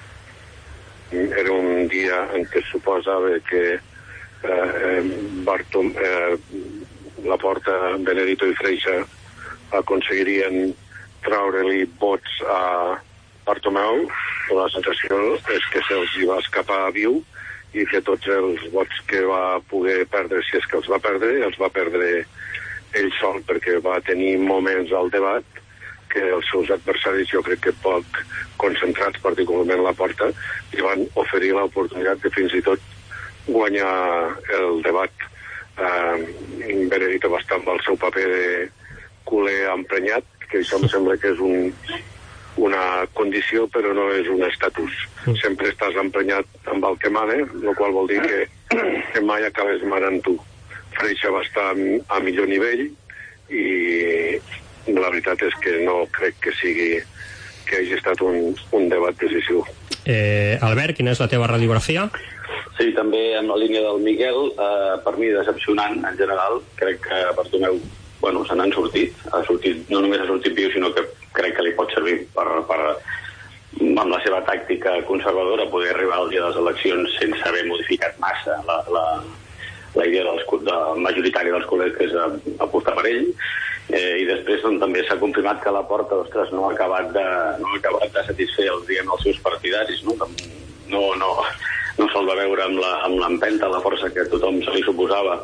[SPEAKER 6] era un dia en què suposava que uh, Bartom, uh, Laporta, Benedito i Freixa aconseguirien treure-li vots a Bartomeu. La sensació és que se'ls hi va escapar viu i que tots els vots que va poder perdre, si és que els va perdre, els va perdre ell sol, perquè va tenir moments al debat que els seus adversaris, jo crec que poc concentrats, particularment a la porta, li van oferir l'oportunitat de fins i tot guanyar el debat. Eh, Benedito va estar amb el seu paper de culer emprenyat, que això em sembla que és un, una condició, però no és un estatus. Sempre estàs emprenyat amb el que mana, el qual vol dir que, que mai acabes manant tu. Freixa va estar a millor nivell i la veritat és que no crec que sigui que hagi estat un, un debat decisiu.
[SPEAKER 3] Eh, Albert, quina és la teva radiografia?
[SPEAKER 22] Sí, també en la línia del Miguel, eh, per mi decepcionant en general. Crec que Bartomeu, bueno, se n'han sortit. Ha sortit, no només ha sortit viu, sinó que crec que li pot servir per, per amb la seva tàctica conservadora poder arribar al dia de les eleccions sense haver modificat massa la, la, la idea dels, de, majoritària dels col·legs, que és apostar per ell. Eh, I després doncs, també s'ha confirmat que la Porta, ostres, no ha acabat de, no ha acabat de satisfer els, diguem, els seus partidaris, no? No, no, no se'l va veure amb la, amb l'empenta, la força que tothom se li suposava.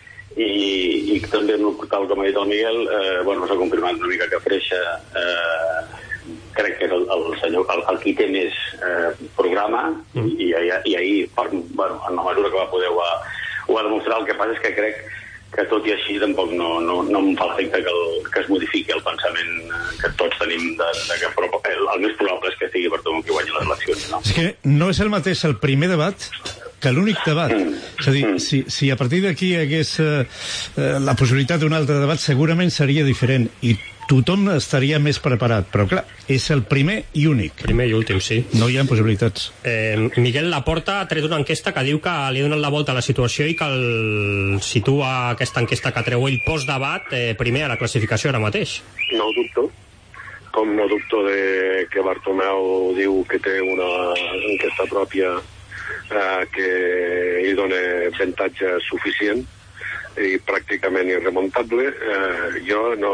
[SPEAKER 22] I, i també, tal com ha dit el Miguel, eh, bueno, s'ha confirmat una mica que Freixa eh, crec que és el, el senyor el, el qui té més eh, programa mm. i, i, i ahir, per, bueno, en la mesura que va poder ho va, ho va demostrar. El que passa és que crec que tot i així tampoc no, no, no em fa l'efecte que, el, que es modifiqui el pensament que tots tenim de, de que el, el més probable és que estigui Bartomeu qui guanyi les eleccions, no?
[SPEAKER 4] És que no és el mateix el primer debat que l'únic debat. És a dir, si, si a partir d'aquí hi hagués eh, la possibilitat d'un altre debat, segurament seria diferent i tothom estaria més preparat, però clar, és el primer i únic.
[SPEAKER 3] Primer i últim, sí.
[SPEAKER 4] No hi ha possibilitats.
[SPEAKER 3] Eh, Miguel Laporta ha tret una enquesta que diu que li ha donat la volta a la situació i que el situa aquesta enquesta que treu ell post-debat eh, primer a la classificació ara mateix.
[SPEAKER 6] No ho dubto. Com no dubto de que Bartomeu diu que té una enquesta pròpia eh, que hi dona avantatge suficient i pràcticament irremontable. Eh, jo no...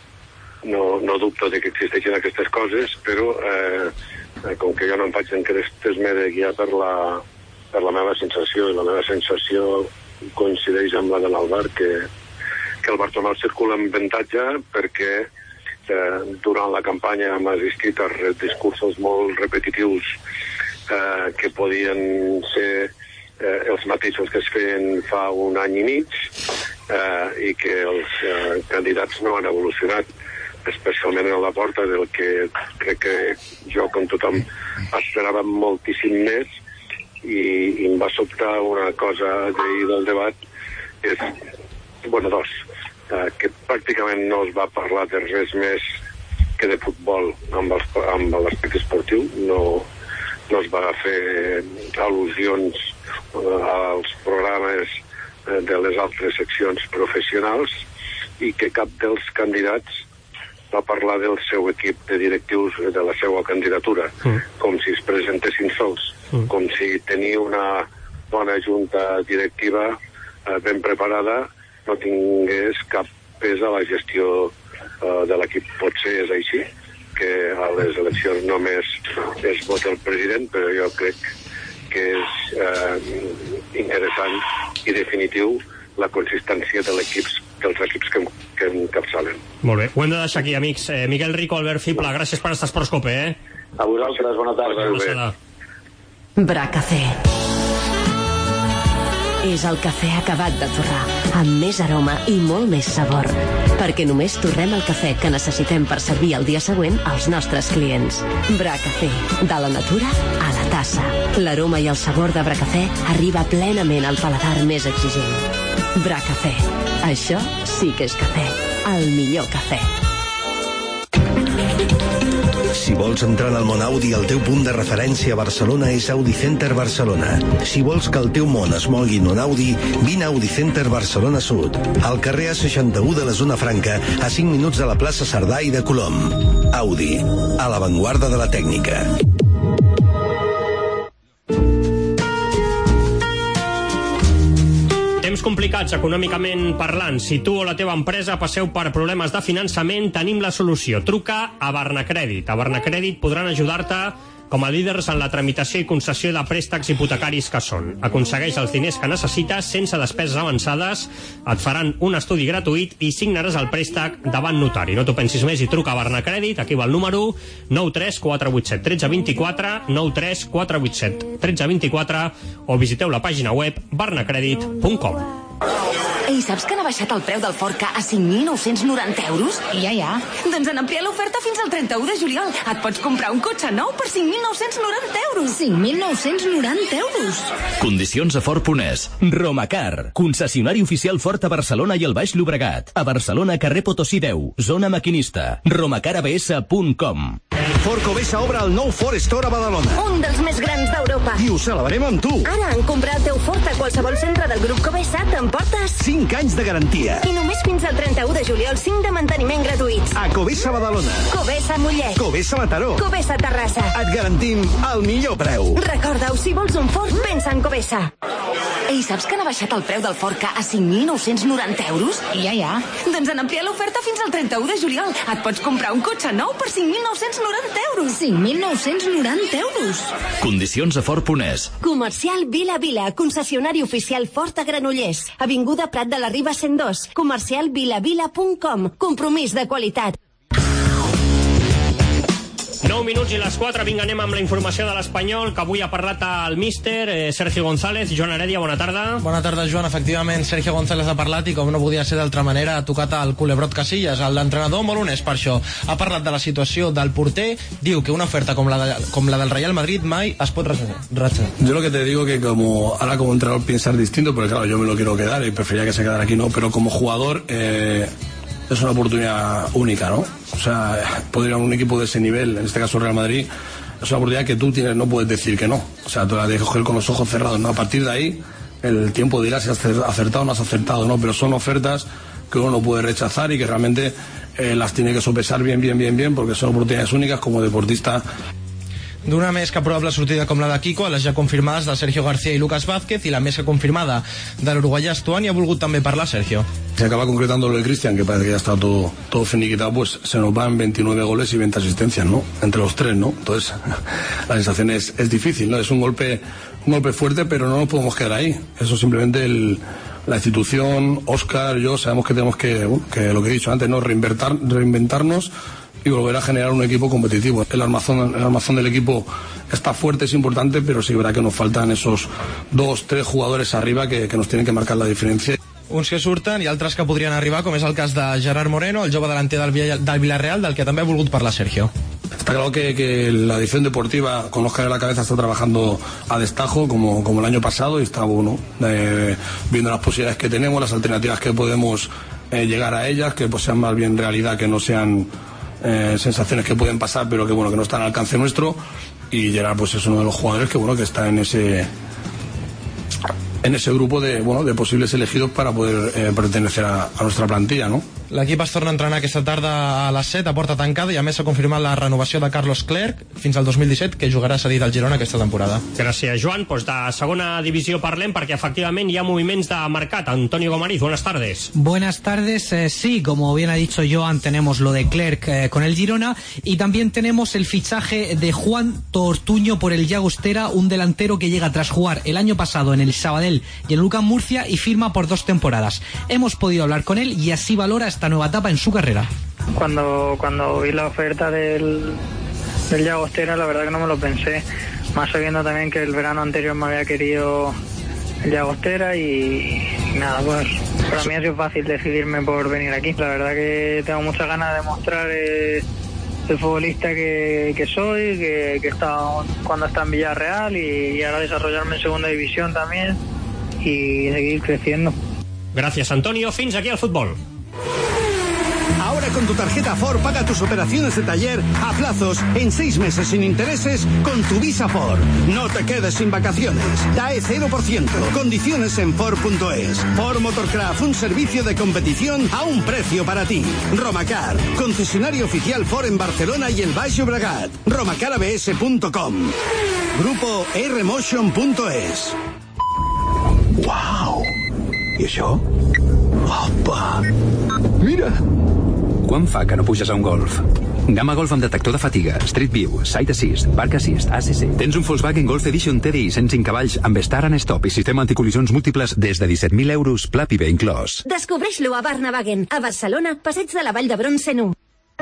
[SPEAKER 6] No, no dubto de que existeixen aquestes coses, però eh, com que jo no em faig enquestes, m'he de guiar per la, per la meva sensació, i la meva sensació coincideix amb la de l'Albert, que, que el Bartomeu circula amb avantatge perquè eh, durant la campanya hem assistit a discursos molt repetitius eh, que podien ser eh, els mateixos que es feien fa un any i mig eh, i que els eh, candidats no han evolucionat, especialment en la Porta, del que crec que jo, com tothom, esperava moltíssim més, i, i em va sobtar una cosa d'ahir del debat, és, bueno, dos, eh, que pràcticament no es va parlar de res més que de futbol amb, els, amb l'aspecte esportiu, no, no es va fer al·lusions eh, als programes eh, de les altres seccions professionals, i que cap dels candidats va parlar del seu equip de directius de la seva candidatura, mm. com si es presentessin sols, mm. com si tenir una bona junta directiva eh, ben preparada no tingués cap pes a la gestió eh, de l'equip. Potser és així, que a les eleccions només es vota el president, però jo crec que és eh, interessant i definitiu la consistència de l'equips, dels equips que, que encapçalen.
[SPEAKER 3] Molt bé, ho hem de deixar aquí, amics. Eh, Miguel Rico, Albert Cipla, gràcies per estar a Esports Cope, eh?
[SPEAKER 22] A vosaltres, bona tarda.
[SPEAKER 3] Bona tarda.
[SPEAKER 2] Bracafé. és el cafè acabat de torrar, amb més aroma i molt més sabor. Perquè només torrem el cafè que necessitem per servir el dia següent als nostres clients. Bracafè, de la natura a la tassa. L'aroma i el sabor de Bracafè arriba plenament al paladar més exigent. Bracafè, això sí que és cafè. El millor cafè.
[SPEAKER 5] Si vols entrar en el món Audi, el teu punt de referència a Barcelona és Audi Center Barcelona. Si vols que el teu món es mogui en un Audi, vine a Audi Center Barcelona Sud, al carrer A seixanta-u de la Zona Franca, a cinc minuts de la plaça Cerdà i de Colom. Audi, a l'avantguarda de la tècnica.
[SPEAKER 3] Temps complicats econòmicament parlant. Si tu o la teva empresa passeu per problemes de finançament, tenim la solució. Truca a Barnacrèdit. A Barnacrèdit podran ajudar-te com a líders en la tramitació i concessió de préstecs hipotecaris que són. Aconsegueix els diners que necessites sense despeses avançades, et faran un estudi gratuït i signaràs el préstec davant notari. No t'ho pensis més i truca a Barnacrèdit. Aquí va el número nou tres quatre vuit set tres zero dos quatre, nou tres quatre vuit set tres zero dos quatre, o visiteu la pàgina web barnacredit punt com.
[SPEAKER 9] Ei, saps que han baixat el preu del Ford Ka a cinc mil nou-cents noranta euros?
[SPEAKER 21] Ja, ja.
[SPEAKER 9] Doncs han ampliat l'oferta fins al trenta-u de juliol. Et pots comprar un cotxe nou per cinc mil nou-cents noranta euros.
[SPEAKER 21] cinc mil nou-cents noranta euros.
[SPEAKER 1] Condicions a Ford punt es. Romacar, concessionari oficial Ford a Barcelona i el Baix Llobregat. A Barcelona, carrer Potosí deu, zona maquinista. romacar a b s punt com.
[SPEAKER 17] Ford Covesa obre el nou Ford Store a Badalona.
[SPEAKER 19] Un dels més grans d'Europa.
[SPEAKER 17] I ho celebrem amb tu.
[SPEAKER 19] Ara, en comprar el teu Ford a qualsevol centre del grup Covesa, t'emportes
[SPEAKER 17] cinc anys de garantia.
[SPEAKER 19] I només fins al trenta-u de juliol, cinc de manteniment gratuïts.
[SPEAKER 17] A Covesa Badalona.
[SPEAKER 19] Covesa Mollet.
[SPEAKER 17] Covesa Mataró.
[SPEAKER 19] Covesa Terrassa.
[SPEAKER 17] Et garantim el millor preu.
[SPEAKER 19] Recorda-ho, si vols un Ford, pensa en Covesa.
[SPEAKER 9] Ei, saps que han baixat el preu del Ford Ka a cinc mil nou-cents noranta euros?
[SPEAKER 21] Ja, ja.
[SPEAKER 9] Doncs han ampliat l'oferta fins al trenta-u de juliol. Et pots comprar un cotxe nou per cinc mil nou-cents noranta euros.
[SPEAKER 21] cinc mil nou-cents noranta euros.
[SPEAKER 1] Condicions a Ford punt es.
[SPEAKER 19] Comercial Vila Vila, concessionari oficial Ford a Granollers. Avinguda Prat de la Riba cent dos. Comercial vilavila punt com. Compromís de qualitat.
[SPEAKER 3] nou minuts i les quatre, vinga, anem amb la informació de l'Espanyol, que avui ha parlat el míster eh, Sergio González. Joan Heredia, bona tarda.
[SPEAKER 7] Bona tarda, Joan. Efectivament, Sergio González ha parlat i, com no podia ser d'altra manera, ha tocat el culebrot Casillas, l'entrenador molt honest per això. Ha parlat de la situació del porter, diu que una oferta com la, de, com la del Real Madrid mai es pot rechazar.
[SPEAKER 23] Yo lo que te digo que como ahora como entrenador piensas distinto, porque claro, yo me lo quiero quedar y preferiría que se quedara aquí, ¿no? Pero como jugador eh, es una oportunidad única, ¿no? O sea, poder ir a un equipo de ese nivel, en este caso Real Madrid, es una oportunidad que tú tienes, no puedes decir que no. O sea, tú la tienes que coger con los ojos cerrados, ¿no? A partir de ahí, el tiempo dirá si has acertado o no has acertado, ¿no? Pero son ofertas que uno no puede rechazar y que realmente eh, las tiene que sopesar bien, bien, bien, bien, porque son oportunidades únicas como deportista.
[SPEAKER 7] D'una més que probable sortida com la de Kiko a les ja confirmades de Sergio García i Lucas Vázquez, i la més que confirmada de l'uruguaià Stuani. Ha volgut també parlar Sergio.
[SPEAKER 23] Se acaba concretando lo de Cristian, que parece que ya está todo, todo finiquitado, pues se nos van veintinueve goles y veinte asistencias, ¿no? Entre los tres, ¿no? Entonces, la sensación es, es difícil, ¿no? Es un golpe, un golpe fuerte, pero no nos podemos quedar ahí. Eso simplemente el, la institución, Óscar, yo, sabemos que tenemos que, bueno, que lo que he dicho antes, ¿no? Reinventar, reinventarnos y volver a generar un equipo competitivo. El armazón, el armazón del equipo está fuerte, es importante, pero sí verá que nos faltan esos dos, tres jugadores arriba que, que nos tienen que marcar la diferencia.
[SPEAKER 7] Uns que surten i altres que podrien arribar, com és el cas de Gerard Moreno, el jove delanter del, del Villarreal, del que també ha volgut parlar Sergio.
[SPEAKER 23] Está claro que, que la edición deportiva con Óscar en la cabeza está trabajando a destajo como, como el año pasado y está bueno, eh, viendo las posibilidades que tenemos, las alternativas que podemos eh, llegar a ellas, que pues sean más bien realidad, que no sean eh, sensaciones que pueden pasar pero que bueno que no están al alcance nuestro. Y Gerard pues es uno de los jugadores que bueno que está en ese en ese grupo de bueno de posibles elegidos para poder eh, pertenecer a, a nuestra plantilla, ¿no?
[SPEAKER 7] L'equip es torna a entrenar aquesta tarda a les set a porta tancada i a més s'ha confirmat la renovació de Carlos Clerc fins al dos mil disset, que jugarà cedit al Girona aquesta temporada.
[SPEAKER 3] Gràcies, Joan. Pues de segona divisió parlem perquè efectivament hi ha moviments de mercat. Antonio Gomariz, buenas tardes.
[SPEAKER 24] Buenas tardes, eh, sí, como bien ha dicho Joan, tenemos lo de Clerc eh, con el Girona y también tenemos el fichaje de Juan Tortuño por el Llagostera, un delantero que llega tras jugar el año pasado en el Sabadell y en Lucan Murcia y firma por dos temporadas. Hemos podido hablar con él y así valora esta nueva etapa en su carrera.
[SPEAKER 25] Cuando, cuando vi la oferta del, del Llagostera, la verdad que no me lo pensé, más sabiendo también que el verano anterior me había querido el Llagostera y, y nada, pues para mí ha sido fácil decidirme por venir aquí. La verdad que tengo muchas ganas de mostrar eh, el futbolista que, que soy, que, que he estado cuando está en Villarreal y, y ahora desarrollarme en segunda división también y seguir creciendo.
[SPEAKER 3] Gracias, Antonio. Fins aquí al fútbol.
[SPEAKER 17] Ahora con tu tarjeta Ford paga tus operaciones de taller a plazos en seis meses sin intereses con tu Visa Ford. No te quedes sin vacaciones. T A E cero por ciento. Condiciones en Ford punto es. Ford Motorcraft, un servicio de competición a un precio para ti. Romacar, concesionario oficial Ford en Barcelona y el Baix Llobregat. romacar a b s punto com. Grupo r motion punto es.
[SPEAKER 18] Uau! I això? Opa! Mira! Quan fa que no puges a un Golf? Gamma Golf amb detector de fatiga, Street View, Side Assist, Park Assist, A C C. Tens un Volkswagen Golf Edition T D I cent cinc cavalls amb Start and Stop i sistema anticol·lisions múltiples des de disset mil euros, pla P I B inclòs.
[SPEAKER 19] Descobreix-lo a Barnavagen, a Barcelona, Passeig de la Vall d'Hebron cent u.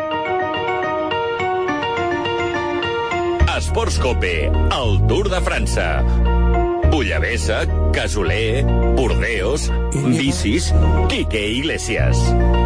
[SPEAKER 12] Esports Cope, el Tour de França. Bullavesa, Casoler, Burdeos, bicis, Quique Iglesias.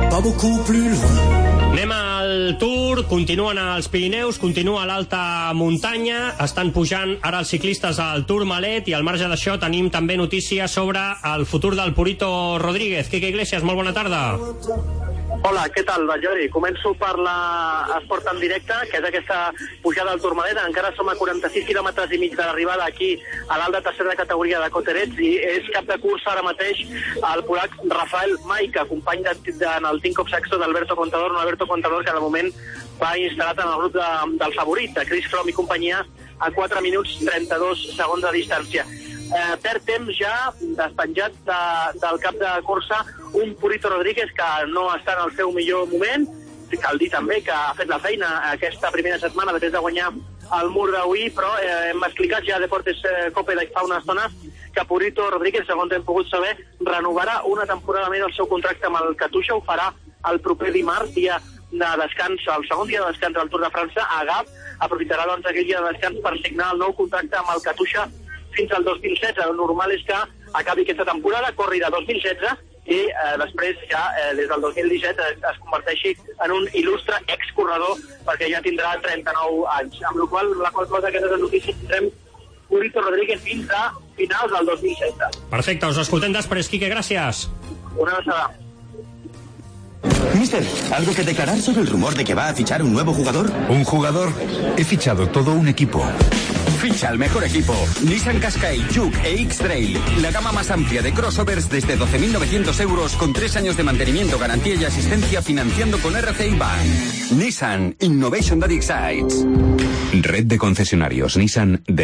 [SPEAKER 3] Anem al Tour, continuen als Pirineus, continua l'alta muntanya, estan pujant ara els ciclistes al Tourmalet i al marge d'això tenim també notícies sobre el futur del Purito Rodríguez. Quique Iglesias, molt bona tarda.
[SPEAKER 8] Hola, què tal, Bajori? Començo per l'esport en directe, que és aquesta pujada al Tourmalet. Encara som a quaranta-sis quilòmetres i mig de l'arribada aquí a l'alt de tercera categoria de Coterets i és cap de cursa ara mateix el polac Rafael Majka, company de, de, en el Tinkoff Saxo d'Alberto Contador, un Alberto Contador que de moment va instal·lat en el grup de, del favorit, de Chris Froome i companyia, a quatre minuts trenta-dos segons de distància. Eh, perd temps ja despenjat de, del cap de cursa un Purito Rodríguez que no està en el seu millor moment. Cal dir també que ha fet la feina aquesta primera setmana després de guanyar el Mur d'avui, però eh, hem explicat ja a Deportes Cope de fa una estona que Purito Rodríguez, segons hem pogut saber, renovarà una temporada més el seu contracte amb el Katusha. Ho farà el proper dimarts, dia de descans, el segon dia de descans del Tour de França. A Gap aprofitarà doncs aquell dia de descans per signar el nou contracte amb el Katusha fins al dos mil setze. El normal és que acabi aquesta temporada, corri de dos mil setze i eh, després ja eh, des del dos mil disset es, es converteixi en un il·lustre excorredor perquè ja tindrà trenta-nou anys. Amb la qual la qual cosa que és la notícia tindrem Purito Rodríguez fins a finals del dos mil setze.
[SPEAKER 3] Perfecte, us escoltem després, Quique, gràcies.
[SPEAKER 8] Una abraçada.
[SPEAKER 10] Mister, ¿algo que declarar sobre el rumor de que va a fichar un nuevo jugador?
[SPEAKER 13] ¿Un jugador? He fichado todo un equipo.
[SPEAKER 10] Ficha el mejor equipo. Nissan Qashqai, Juke e X-Trail. La gama más amplia de crossovers desde doce mil novecientos euros con tres años de mantenimiento, garantía y asistencia financiando con R C I Bank. Nissan Innovation that excites.
[SPEAKER 20] Red de concesionarios Nissan de